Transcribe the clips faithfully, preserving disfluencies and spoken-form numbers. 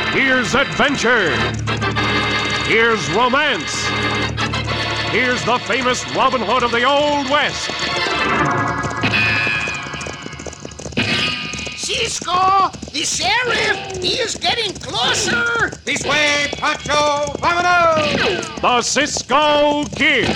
Here's adventure. Here's romance. Here's the famous Robin Hood of the Old West. Cisco, the sheriff, he is getting closer. This way, Pancho, vámonos! The Cisco Kid.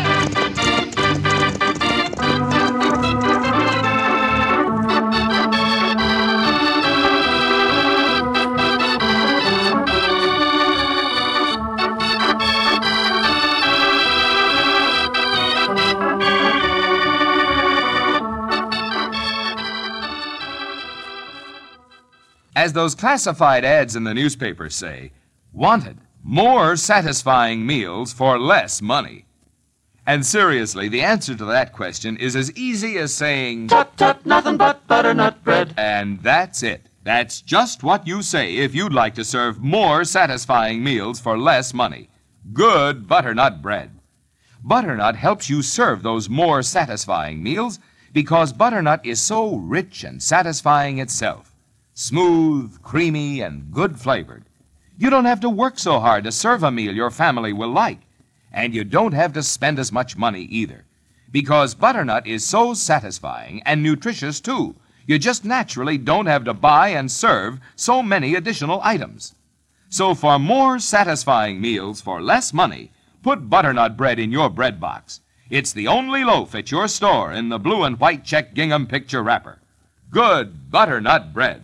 As those classified ads in the newspapers say, wanted more satisfying meals for less money. And seriously, the answer to that question is as easy as saying, Tut, tut, nothing but butternut bread. And that's it. That's just what you say if you'd like to serve more satisfying meals for less money. Good butternut bread. Butternut helps you serve those more satisfying meals because butternut is so rich and satisfying itself. Smooth, creamy, and good flavored. You don't have to work so hard to serve a meal your family will like. And you don't have to spend as much money either. Because butternut is so satisfying and nutritious, too. You just naturally don't have to buy and serve so many additional items. So for more satisfying meals for less money, put butternut bread in your bread box. It's the only loaf at your store in the blue and white check gingham picture wrapper. Good butternut bread.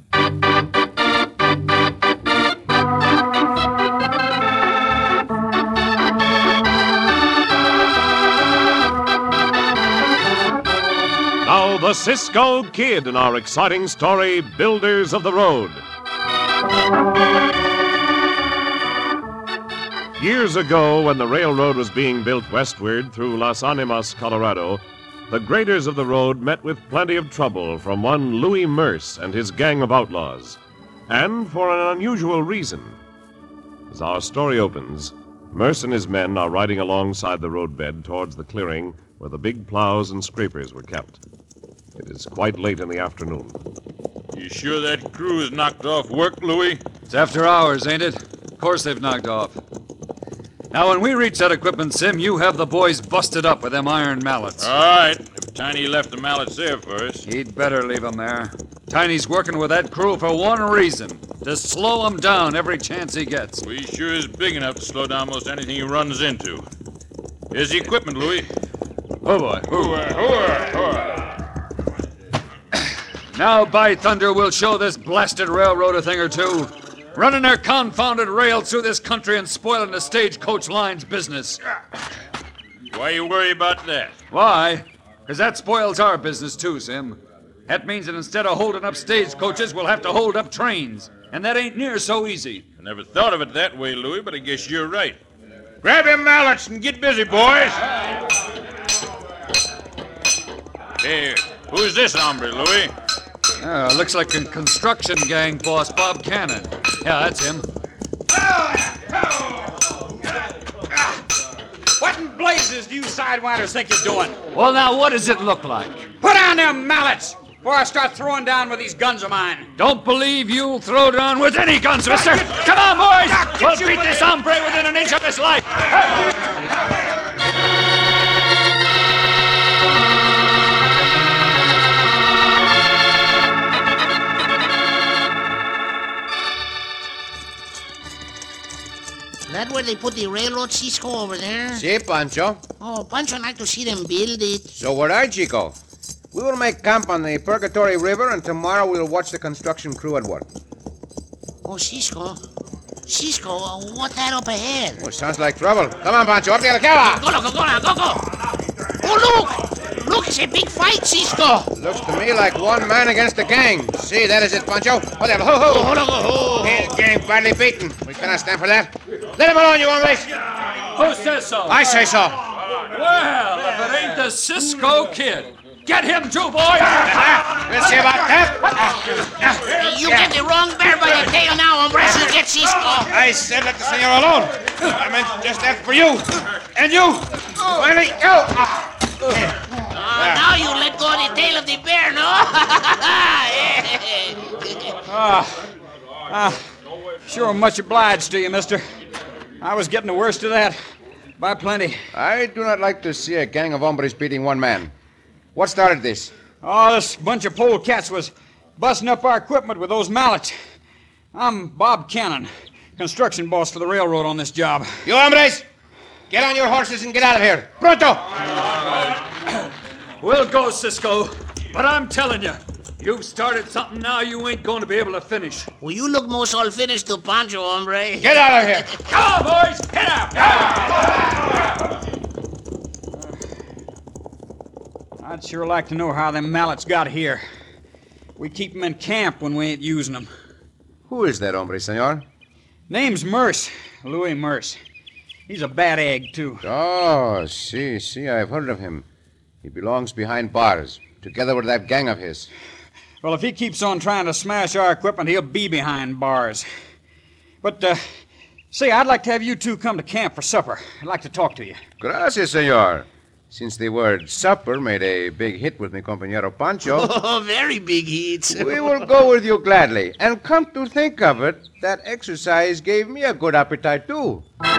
Now the Cisco Kid in our exciting story, Builders of the Road. Years ago, when the railroad was being built westward through Las Animas, Colorado, the graders of the road met with plenty of trouble from one Louis Merce and his gang of outlaws, and for an unusual reason. As our story opens, Merce and his men are riding alongside the roadbed towards the clearing where the big plows and scrapers were kept. It is quite late in the afternoon. You sure that crew is knocked off work, Louis? It's after hours, ain't it? Of course they've knocked off. Now, when we reach that equipment, Sim, you have the boys busted up with them iron mallets. All right. If Tiny left the mallets there first. He'd better leave them there. Tiny's working with that crew for one reason, to slow them down every chance he gets. Well, he sure is big enough to slow down most anything he runs into. Here's the equipment, Louis. Oh, boy. Hooah, hooah, hooah. Now, by thunder, we'll show this blasted railroad a thing or two. Running their confounded rails through this country and spoiling the stagecoach line's business. Why you worry about that? Why? Because that spoils our business, too, Sim. That means that instead of holding up stagecoaches, we'll have to hold up trains. And that ain't near so easy. I never thought of it that way, Louis, but I guess you're right. Grab your mallets and get busy, boys. Hey, who's this hombre, Louis? Uh, looks like a construction gang boss, Bob Cannon. Yeah, that's him. What in blazes do you sidewinders think you're doing? Well, now, what does it look like? Put on them mallets before I start throwing down with these guns of mine. Don't believe you'll throw down with any guns, mister. Come on, boys. We'll beat this hombre within an inch of his life. That where they put the railroad, Cisco, over there? Si, Pancho. Oh, Pancho, I'd like to see them build it. So would I, Chico. We will make camp on the Purgatory River, and tomorrow we'll watch the construction crew at work. Oh, Cisco. Cisco, uh, what that up ahead? Oh, sounds like trouble. Come on, Pancho, up the Alcala. Go, go, go, go, go. Oh, look! Look, it's a big fight, Cisco. Looks to me like one man against the gang. See, that is it, Pancho. What the ho, ho. Oh, look, oh, His gang badly beaten. We cannot stand for that. Let him alone, you hombres. Who says so? I say so. Well, if it ain't the Cisco Kid. Get him too, boys! We'll see about that. You get the wrong bear by the tail now, hombre. You get Cisco. I said let the senor alone. I meant just that for you. And you. Finally, go. Uh, now you let go of the tail of the bear, no? Ah, ah, Sure much obliged to you, mister. I was getting the worst of that. By plenty. I do not like to see a gang of hombres beating one man. What started this? Oh, this bunch of polecats was busting up our equipment with those mallets. I'm Bob Cannon, construction boss for the railroad on this job. You hombres, get on your horses and get out of here. Pronto! We'll go, Cisco. But I'm telling you, you've started something now you ain't going to be able to finish. Well, you look most all finished to Pancho, hombre. Get out of here! Come on, boys! Get out! I'd sure like to know how them mallets got here. We keep them in camp when we ain't using them. Who is that hombre, senor? Name's Merce, Louis Merce. He's a bad egg, too. Oh, see, see, I've heard of him. He belongs behind bars, together with that gang of his. Well, if he keeps on trying to smash our equipment, he'll be behind bars. But, uh, say, I'd like to have you two come to camp for supper. I'd like to talk to you. Gracias, senor. Since the word supper made a big hit with mi compañero Pancho, Oh, very big heats. we will go with you gladly. And come to think of it, that exercise gave me a good appetite, too.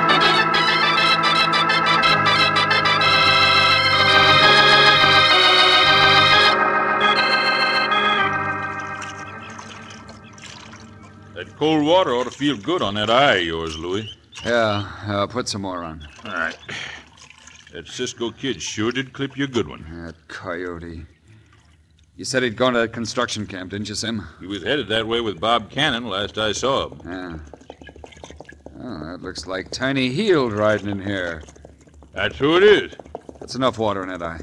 That cold water ought to feel good on that eye of yours, Louis. Yeah, uh, put some more on. All right. That Cisco kid sure did clip you a good one. That coyote. You said he'd gone to that construction camp, didn't you, Sim? He was headed that way with Bob Cannon last I saw him. Yeah. Oh, that looks like Tiny Healed riding in here. That's who it is. That's enough water in that eye.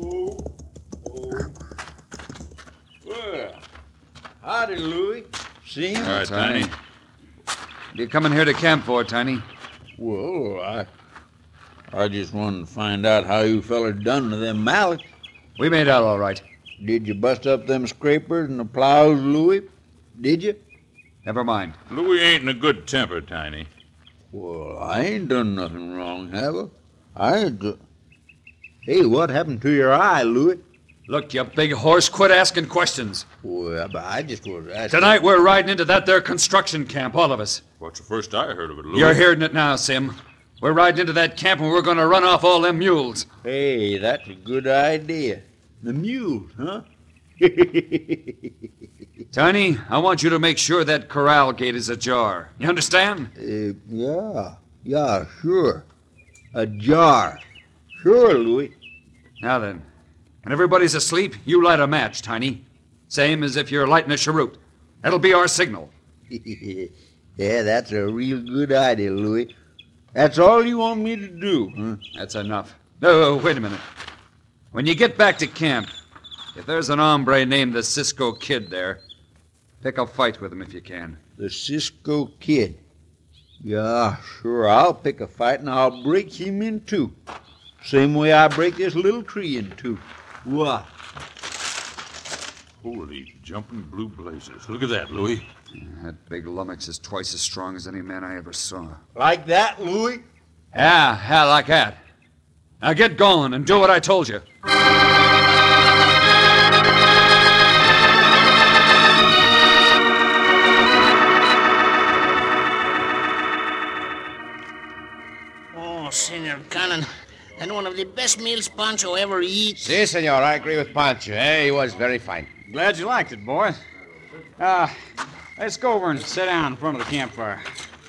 Well, howdy, Louis. See him? All right, Tiny. What are you coming here to camp for, Tiny? Well, I I just wanted to find out how you fellas done to them mallets. We made out all right. Did you bust up them scrapers and the plows, Louis? Did you? Never mind. Louis ain't in a good temper, Tiny. Well, I ain't done nothing wrong, have I? I ain't do... Hey, what happened to your eye, Louis? Look, you big horse, quit asking questions. Well, but I just was asking... Tonight we're riding into that there construction camp, all of us. What's the first I heard of it, Louis? You're hearing it now, Sim. We're riding into that camp and we're going to run off all them mules. Hey, that's a good idea. The mules, huh? Tiny, I want you to make sure that corral gate is ajar. You understand? Uh, yeah, yeah, sure. Ajar. Sure, Louis. Now then, when everybody's asleep, you light a match, Tiny. Same as if you're lighting a cheroot. That'll be our signal. Yeah, that's a real good idea, Louis. That's all you want me to do, huh? That's enough. No, wait a minute. When you get back to camp, if there's an hombre named the Cisco Kid there, pick a fight with him if you can. The Cisco Kid. Yeah, sure, I'll pick a fight and I'll break him in two. Same way I break this little tree in two. What? Holy jumping blue blazes. Look at that, Louis. That big lummox is twice as strong as any man I ever saw. Like that, Louis? Yeah, yeah, like that. Now get going and do what I told you. Oh, Senor Cannon, and one of the best meals Pancho ever eat. Si, senor, I agree with Pancho. Eh, he was very fine. Glad you liked it, boy. Uh, let's go over and sit down in front of the campfire.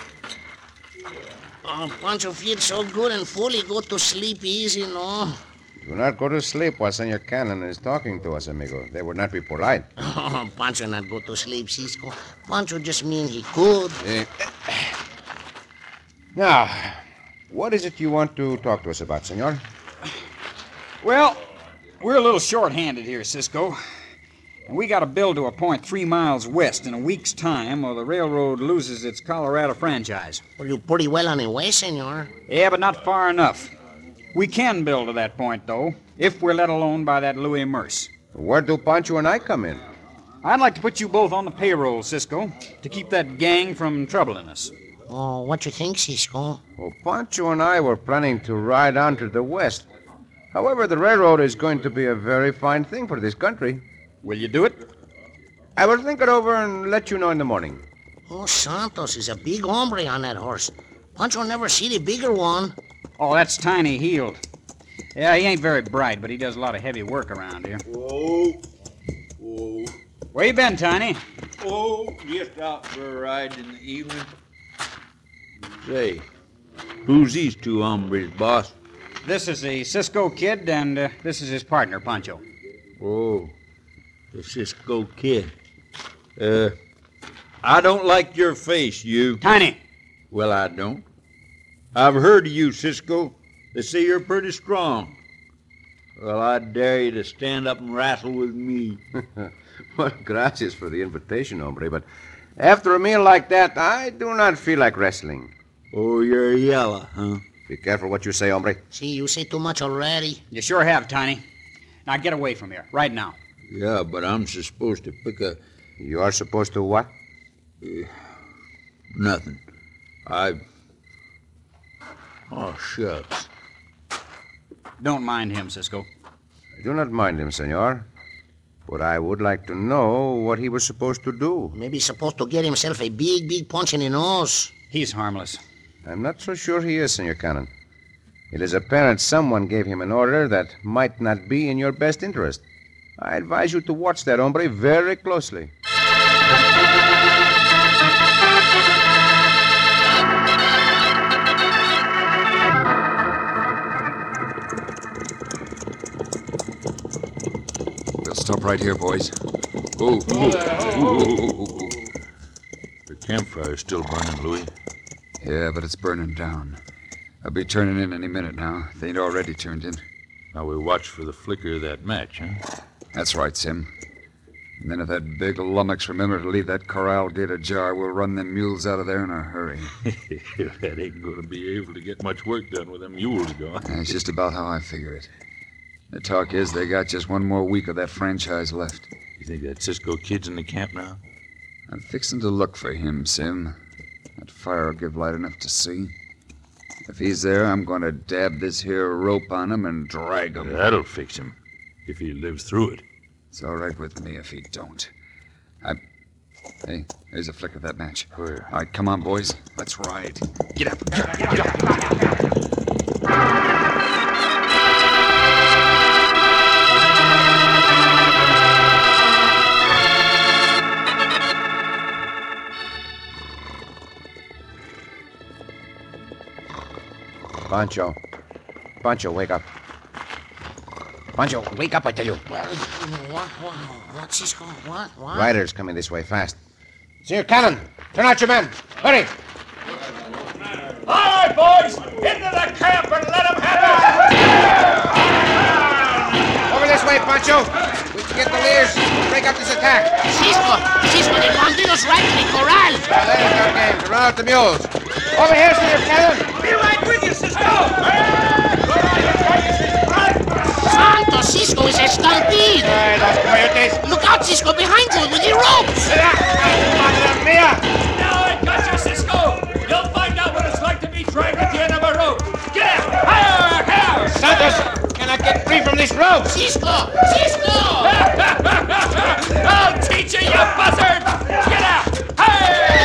Oh, Pancho feels so good and full, he go to sleep easy, no? Do not go to sleep while Senor Cannon is talking to us, amigo. They would not be polite. Oh, Pancho not go to sleep, Cisco. Pancho just mean he could. Eh, Now, what is it you want to talk to us about, senor? Well, we're a little short-handed here, Cisco. And we got to build to a point three miles west in a week's time, or the railroad loses its Colorado franchise. Well, you're pretty well on your way, senor. Yeah, but not far enough. We can build to that point, though, if we're let alone by that Louis Merce. Where do Pancho and I come in? I'd like to put you both on the payroll, Cisco, to keep that gang from troubling us. Oh, what you think, Cisco? Well, Pancho and I were planning to ride on to the west. However, the railroad is going to be a very fine thing for this country. Will you do it? I will think it over and let you know in the morning. Oh, Santos is a big hombre on that horse. Pancho never see the bigger one. Oh, that's Tiny Healed. Yeah, he ain't very bright, but he does a lot of heavy work around here. Whoa. Whoa. Where you been, Tiny? Oh, just out for a ride in the evening. Say, who's these two hombres, boss? This is the Cisco Kid, and uh, this is his partner, Pancho. Oh, the Cisco Kid. Uh, I don't like your face, you. Tiny! Well, I don't. I've heard of you, Cisco. They say you're pretty strong. Well, I dare you to stand up and wrestle with me. Well, gracias for the invitation, hombre, but after a meal like that, I do not feel like wrestling. Oh, you're yellow, huh? Be careful what you say, hombre. See, you say too much already. You sure have, Tiny. Now get away from here, right now. Yeah, but I'm supposed to pick a... You are supposed to what? Uh, nothing. I... Oh, shucks. Don't mind him, Cisco. I do not mind him, senor. But I would like to know what he was supposed to do. Maybe he's supposed to get himself a big, big punch in the nose. He's harmless. I'm not so sure he is, Senor Cannon. It is apparent someone gave him an order that might not be in your best interest. I advise you to watch that hombre very closely. We'll stop right here, boys. Oh, oh, oh, oh. The campfire's still burning, Louis. Yeah, but it's burning down. I'll be turning in any minute now. They ain't already turned in. Now we watch for the flicker of that match, huh? That's right, Sim. And then if that big lummox remember to leave that corral gate ajar, we'll run them mules out of there in a hurry. That ain't going to be able to get much work done with them mules gone. That's just about how I figure it. The talk is they got just one more week of that franchise left. You think that Cisco Kid's in the camp now? I'm fixing to look for him, Sim. That fire will give light enough to see. If he's there, I'm going to dab this here rope on him and drag him. That'll fix him, if he lives through it. It's all right with me if he don't. I... Hey, there's a flick of that match. Where? All right, come on, boys. Let's ride. Get up. Get up. Get up. Get up. Pancho. Pancho, wake up. Pancho, wake up, I tell you. Well, what, what, what, Cisco? What, what? Riders coming this way, fast. Senor Cannon, turn out your men. Hurry. All right, boys, into the camp and let them have it! Over this way, Pancho. We can get the leaders to break up this attack. Cisco, Cisco, the bandidos right in the corral. Now, that is our game, to run out the mules. Over here, Senor Cannon. Be right with you, Cisco! Santo, Cisco is a stampede. Hey, los coyotes. Look out, Cisco, behind you with the ropes. Madre mía. Now I got you, Cisco! You'll find out what it's like to be dragged at the end of a rope. Get out! Higher, higher! Santos, can I get free from this rope? Cisco, Cisco! I'll teach you, you buzzard! Get out! Higher!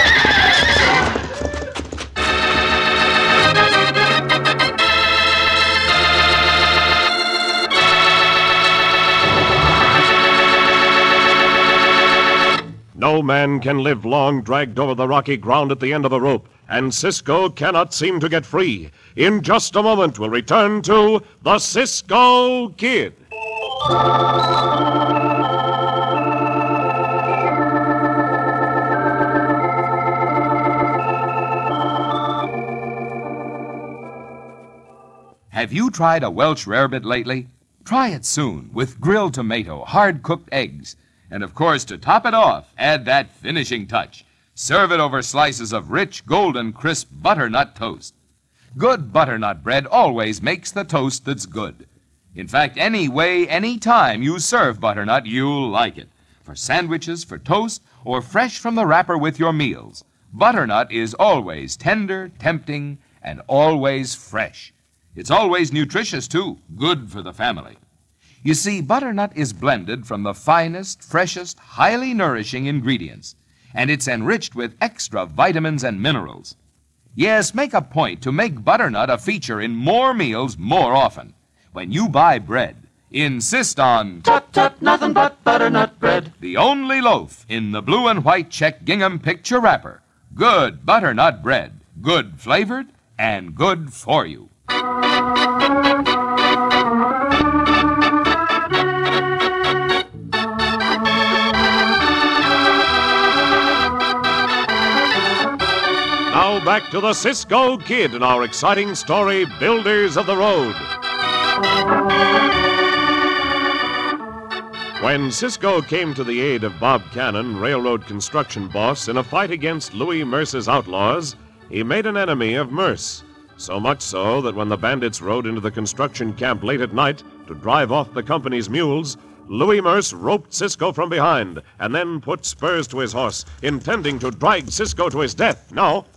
No man can live long dragged over the rocky ground at the end of a rope, and Cisco cannot seem to get free. In just a moment, we'll return to the Cisco Kid. Have you tried a Welsh rarebit lately? Try it soon with grilled tomato, hard-cooked eggs. And of course, to top it off, add that finishing touch. Serve it over slices of rich, golden, crisp butternut toast. Good butternut bread always makes the toast that's good. In fact, any way, any time you serve butternut, you'll like it. For sandwiches, for toast, or fresh from the wrapper with your meals. Butternut is always tender, tempting, and always fresh. It's always nutritious, too, good for the family. You see, butternut is blended from the finest, freshest, highly nourishing ingredients. and it's enriched with extra vitamins and minerals. Yes, make a point to make butternut a feature in more meals more often. When you buy bread, insist on Tut tut, nothing but butternut bread. the only loaf in the blue and white check gingham picture wrapper. Good butternut bread, good flavored and good for you. Now back to the Cisco Kid in our exciting story, Builders of the Road. When Cisco came to the aid of Bob Cannon, railroad construction boss, in a fight against Louis Merce's outlaws, he made an enemy of Merce. So much so that when the bandits rode into the construction camp late at night to drive off the company's mules, Louis Merce roped Cisco from behind and then put spurs to his horse, intending to drag Cisco to his death. Now,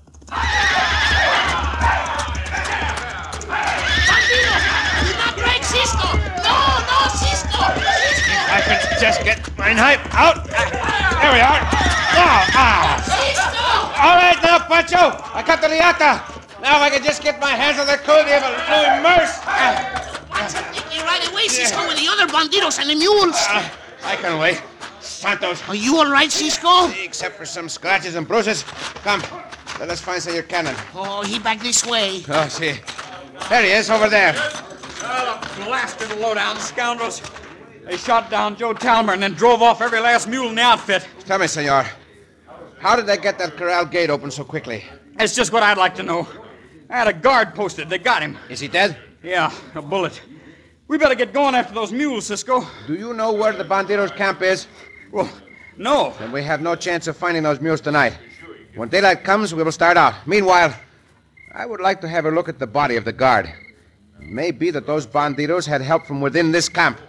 I can just get my knife out. There we are. Now, ah. All right now, Pancho. I cut the riata. Now I can just get my hands on the cody of Louis Merce. You're right away, Cisco, with the other banditos and the mules. Uh, I can wait. Santos. Are you all right, Cisco? Except for some scratches and bruises. Come, let us find Senor Cannon. Oh, he back this way. Oh, see. There he is, over there. Oh, the blasted low-down scoundrels. They shot down Joe Talmer and then drove off every last mule in the outfit. Tell me, Senor, how did they get that corral gate open so quickly? That's just what I'd like to know. I had a guard posted. They got him. Is he dead? Yeah, a bullet. We better get going after those mules, Cisco. Do you know where the banditos' camp is? Well, no. Then we have no chance of finding those mules tonight. When daylight comes, we will start out. Meanwhile, I would like to have a look at the body of the guard. It may be that those banditos had help from within this camp.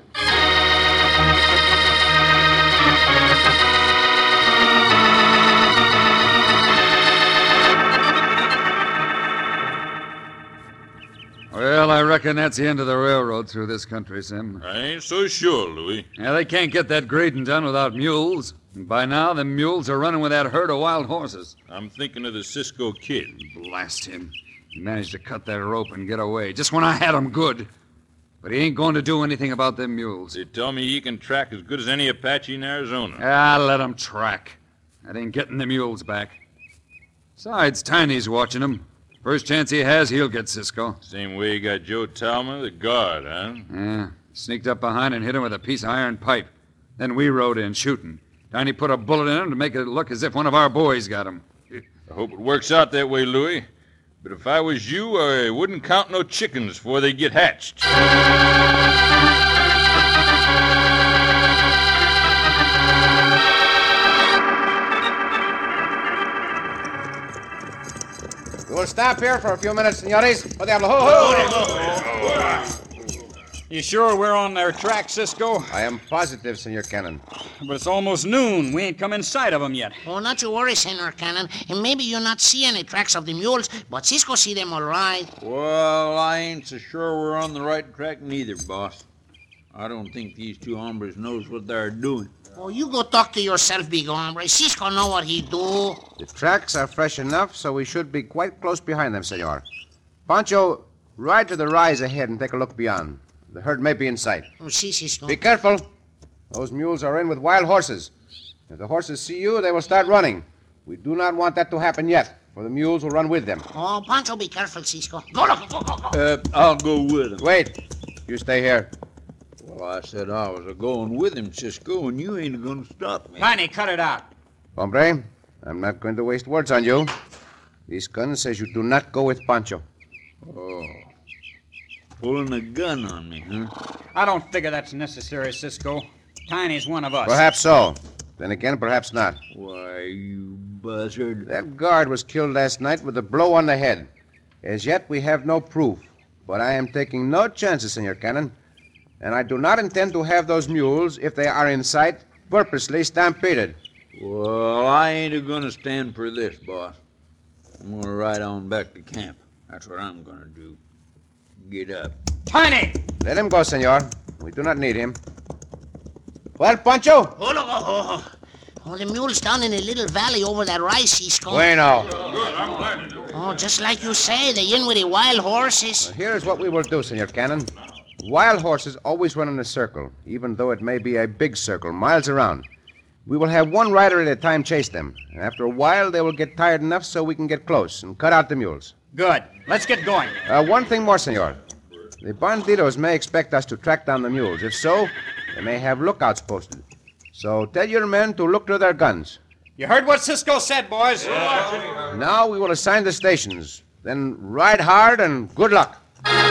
Well, I reckon that's the end of the railroad through this country, Sim. I ain't so sure, Louis. Yeah, they can't get that grading done without mules. And by now, the mules are running with that herd of wild horses. I'm thinking of the Cisco Kid. Blast him. He managed to cut that rope and get away, just when I had him good. But he ain't going to do anything about them mules. They tell me he can track as good as any Apache in Arizona. Ah, let him track. That ain't getting the mules back. Besides, Tiny's watching him. First chance he has, he'll get Cisco. Same way you got Joe Talma, the guard, huh? Yeah. Sneaked up behind and hit him with a piece of iron pipe. Then we rode in, shooting. Tiny put a bullet in him to make it look as if one of our boys got him. I hope it works out that way, Louis. But if I was you, I wouldn't count no chickens before they get hatched. We'll stop here for a few minutes, senores. Oh, diablo. Ho, ho. You sure we're on their track, Cisco? I am positive, Senor Cannon. But it's almost noon. We ain't come in sight of them yet. Oh, not you worry, Senor Cannon. And maybe you not see any tracks of the mules, but Cisco see them all right. Well, I ain't so sure we're on the right track neither, boss. I don't think these two hombres knows what they're doing. Oh, you go talk to yourself, big hombre. Cisco know what he do. The tracks are fresh enough, so we should be quite close behind them, senor. Pancho, ride to the rise ahead and take a look beyond. The herd may be in sight. Oh, see, Cisco. Be careful. Those mules are in with wild horses. If the horses see you, they will start running. We do not want that to happen yet, for the mules will run with them. Oh, Pancho, be careful, Cisco. Go, go, go, go, go. Uh, I'll go with him. Wait. You stay here. Well, I said I was a-going with him, Cisco, and you ain't going to stop me. Tiny, cut it out. Hombre, I'm not going to waste words on you. This gun says you do not go with Pancho. Oh. Pulling a gun on me, huh? I don't figure that's necessary, Cisco. Tiny's one of us. Perhaps so. Then again, perhaps not. Why, you buzzard. That guard was killed last night with a blow on the head. As yet, we have no proof. But I am taking no chances, Senor Cannon. And I do not intend to have those mules, if they are in sight, purposely stampeded. Well, I ain't going to stand for this, boss. I'm going to ride on back to camp. That's what I'm going to do. Get up. Tiny! Let him go, senor. We do not need him. Well, Pancho? Oh, look, oh, oh. Oh, the mule's down in a little valley over that rice, Cisco. Bueno. Oh, just like you say, they in with the wild horses. Here is what we will do, Senor Cannon. Wild horses always run in a circle, even though it may be a big circle, miles around. We will have one rider at a time chase them. And after a while, they will get tired enough so we can get close and cut out the mules. Good. Let's get going. Uh, one thing more, senor. The bandidos may expect us to track down the mules. If so, they may have lookouts posted. So tell your men to look to their guns. You heard what Cisco said, boys? Now we will assign the stations. Then ride hard and good luck.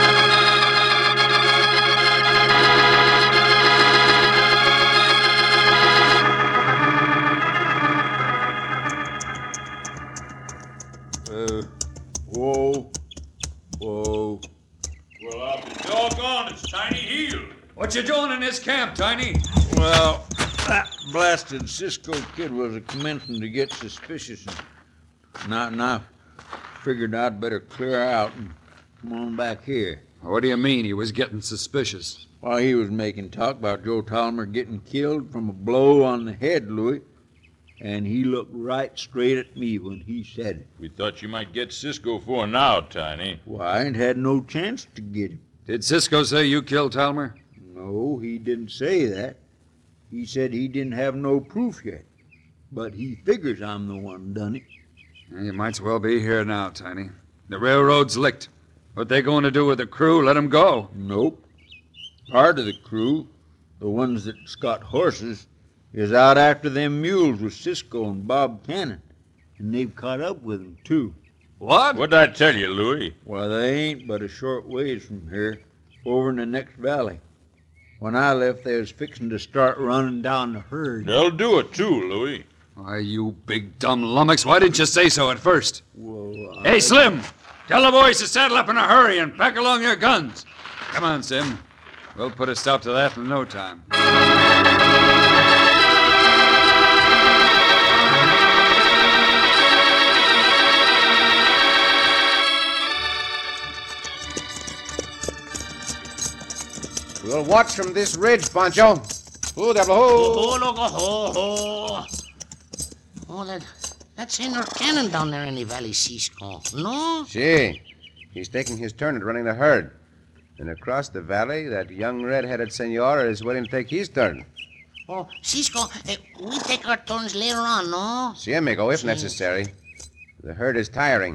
Uh, whoa, whoa. Well, I'll be doggone, it's Tiny Heel. What you doing in this camp, Tiny? Well, that blasted Cisco kid was a commencing to get suspicious, and I, and I figured I'd better clear out and come on back here. What do you mean he was getting suspicious? While he was making talk about Joe Tolliver getting killed from a blow on the head, Louis, and he looked right straight at me when he said it. We thought you might get Cisco for now, Tiny. Well, I ain't had no chance to get him. Did Cisco say you killed Talmer? No, he didn't say that. He said he didn't have no proof yet. But he figures I'm the one done it. You might as well be here now, Tiny. The railroad's licked. What they going to do with the crew? Let 'em go. Nope. Part of the crew, the ones that's got horses, is out after them mules with Cisco and Bob Cannon. And they've caught up with them, too. What? What'd I tell you, Louis? Well, they ain't but a short ways from here, over in the next valley. When I left, they was fixing to start running down the herd. They'll do it, too, Louis. Why, you big dumb lummox, why didn't you say so at first? Well, Hey, Slim, tell the boys to saddle up in a hurry and pack along your guns. Come on, Sim. We'll put a stop to that in no time. We'll watch from this ridge, Pancho. Oh, devil, ho! Oh, look, oh, oh. Oh, that, that's Senor Cannon down there in the valley, Cisco. No? See, he's taking his turn at running the herd. And across the valley, that young red-headed senor is waiting to take his turn. Oh, Cisco, eh, we take our turns later on, no? Si, amigo, if necessary. The herd is tiring.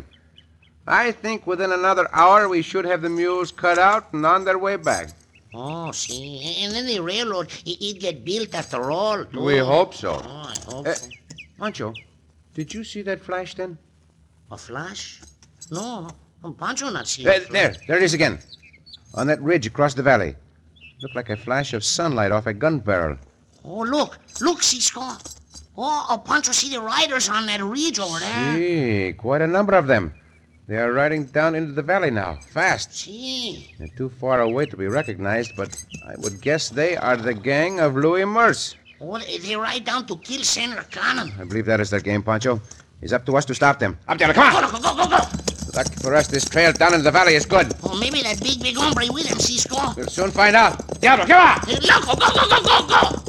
I think within another hour we should have the mules cut out and on their way back. Oh, see, and then the railroad, it, it get built after all, too. We hope so. Oh, I hope Uh, so. Pancho, did you see that flash then? A flash? No, no. Pancho not see There, a flash. there, there it is again. On that ridge across the valley. Looked like a flash of sunlight off a gun barrel. Oh, look, look, Cisco. Oh, oh, Pancho see the riders on that ridge over there. Gee, quite a number of them. They are riding down into the valley now, fast. See. They're too far away to be recognized, but I would guess they are the gang of Louis Merce. Oh, they, they ride down to kill Senator Cannon. I believe that is their game, Pancho. It's up to us to stop them. Up there, come on! Go, go, go, go, go. Lucky for us, this trail down into the valley is good. Oh, maybe that big, big hombre with him, Cisco. We'll soon find out. Diablo, come on! Hey, look, go, go, go, go, go,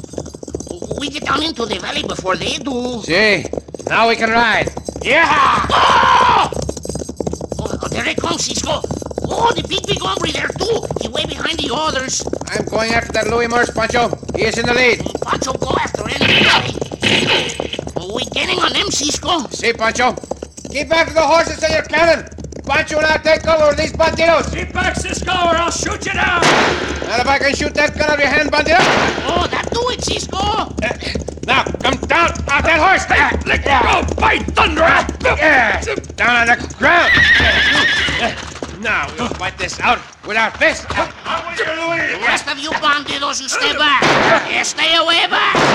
go. We get down into the valley before they do. See, now we can ride. Yeah! Oh! Oh, there they come, Cisco. Oh, the big, big hombre there, too. He way behind the others. I'm going after that Louis Merce, Pancho. He is in the lead. Pancho, go after anybody. Oh, we getting on them, Cisco. See, Pancho. Keep after the horses and your cannon. Pancho and I take over these bandidos. Keep back, Cisco, or I'll shoot you down! And if I can shoot that gun out of your hand, bandido. Oh, that do it, Cisco. Uh, now, come down off that horse. Hey, let go, by thunder! Yeah, down on the ground. Now we'll fight this out with our fists. How will you, Louis? The rest of you bandidos, you stay back. Yeah, stay away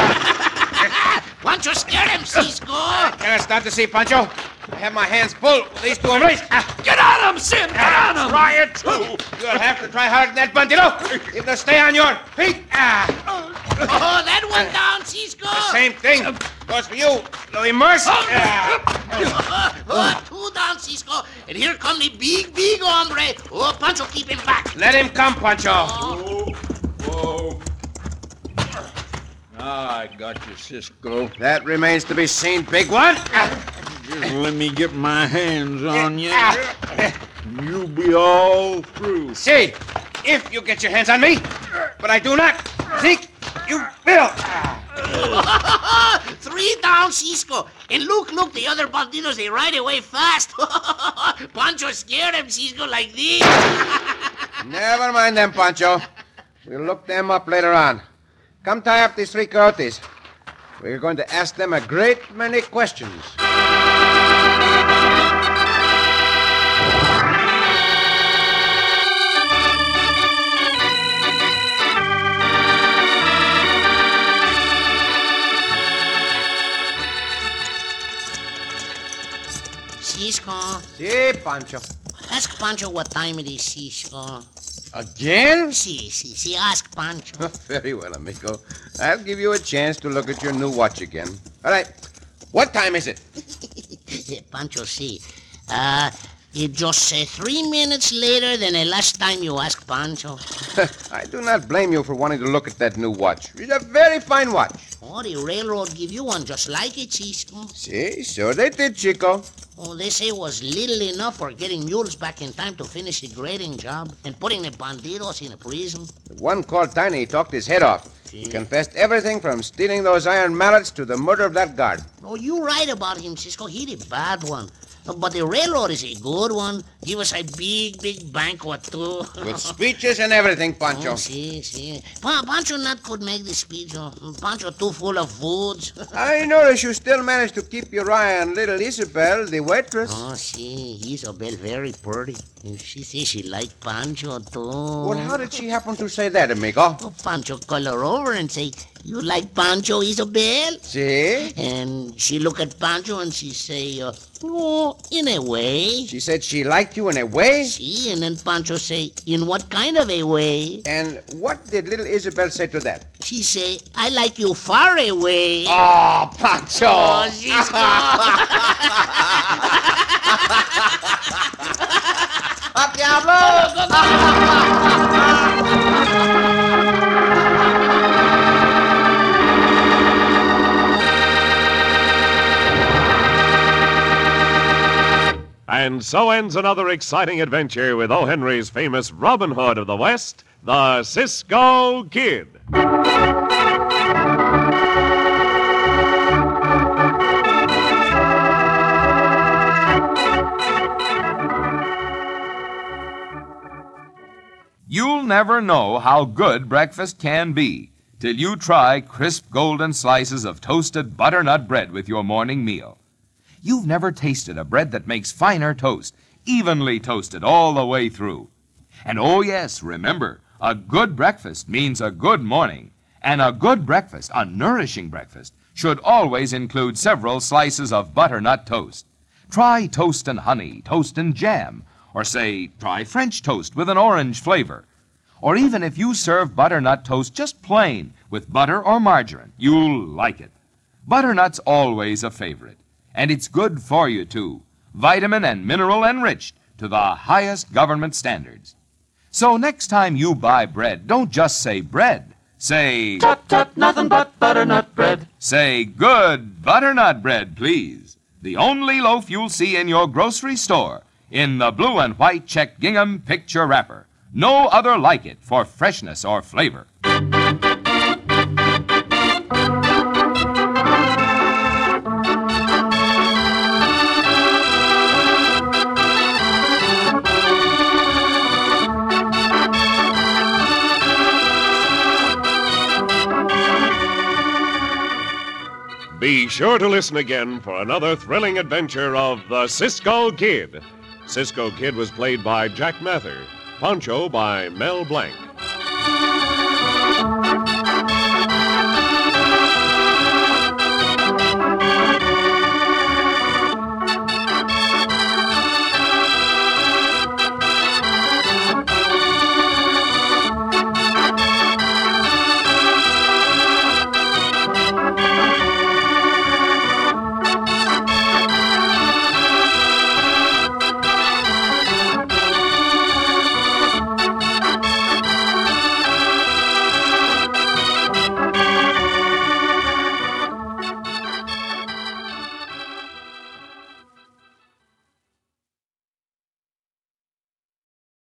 back. Why don't you scare them, Cisco? Can't stop to see, Pancho. I have my hands full with these two hombres. Get on him, Sim! Get on him! Try it, too. You'll have to try harder than that, bandido. You have to stay on your feet. Ah. Oh, that one down, Cisco. Same thing goes for you, Louis Merce. Ah. Oh, two down, Cisco. And here come the big, big hombre. Oh, Pancho, keep him back. Let him come, Pancho. Whoa, whoa. Ah, I got you, Cisco. That remains to be seen, big one. Just let me get my hands on you. You'll be all through. See, if you get your hands on me, but I do not think you will. Three down, Cisco. And look, look, the other bandidos, they ride away fast. Pancho scared them, Cisco, like this. Never mind them, Pancho. We'll look them up later on. Come tie up these three coyotes. We're going to ask them a great many questions. Cisco, Si, Pancho. ask Pancho what time it is, Cisco. Again? Si, si, si, ask Pancho. Very well, amigo. I'll give you a chance to look at your new watch again. All right. What time is it? Pancho, see. Uh, it just uh, three minutes later than the last time you asked Pancho. I do not blame you for wanting to look at that new watch. It's a very fine watch. Oh, the railroad give you one just like it, Cisco. Si, so they did, Chico. Oh, they say it was little enough for getting mules back in time to finish the grading job and putting the bandidos in a prison. The one called Tiny talked his head off. He confessed everything from stealing those iron mallets to the murder of that guard. Oh, you right about him, Cisco. He the bad one. Uh, But the railroad is a good one. Give us a big, big banquet, too. With speeches and everything, Pancho. Oh, si, si. Pa- Pancho not could make the speech. Oh. Pancho too full of foods. I notice you still managed to keep your eye on little Isabel, the waitress. Oh, si. Isabel very pretty. And she says she like Pancho, too. Well, how did she happen to say that, amigo? Oh, Pancho call her over and say, you like Pancho, Isabel? Si? And she look at Pancho and she say, uh, oh, in a way. She said she liked you in a way? See, and then Pancho say, in what kind of a way? And what did little Isabel say to that? She say, I like you far away. Oh, Pancho! Oh, Cisco. ¡A diablo! And so ends another exciting adventure with O. Henry's famous Robin Hood of the West, the Cisco Kid. You'll never know how good breakfast can be till you try crisp golden slices of toasted butternut bread with your morning meal. You've never tasted a bread that makes finer toast, evenly toasted all the way through. And oh yes, remember, a good breakfast means a good morning. And a good breakfast, a nourishing breakfast, should always include several slices of butternut toast. Try toast and honey, toast and jam, or say, try French toast with an orange flavor. Or even if you serve butternut toast just plain with butter or margarine, you'll like it. Butternut's always a favorite. And it's good for you, too. Vitamin and mineral enriched to the highest government standards. So next time you buy bread, don't just say bread. Say... Tut, tut, nothing but butternut bread. Say good butternut bread, please. The only loaf you'll see in your grocery store in the blue and white check gingham picture wrapper. No other like it for freshness or flavor. Be sure to listen again for another thrilling adventure of the Cisco Kid. Cisco Kid was played by Jack Mather, Pancho by Mel Blanc.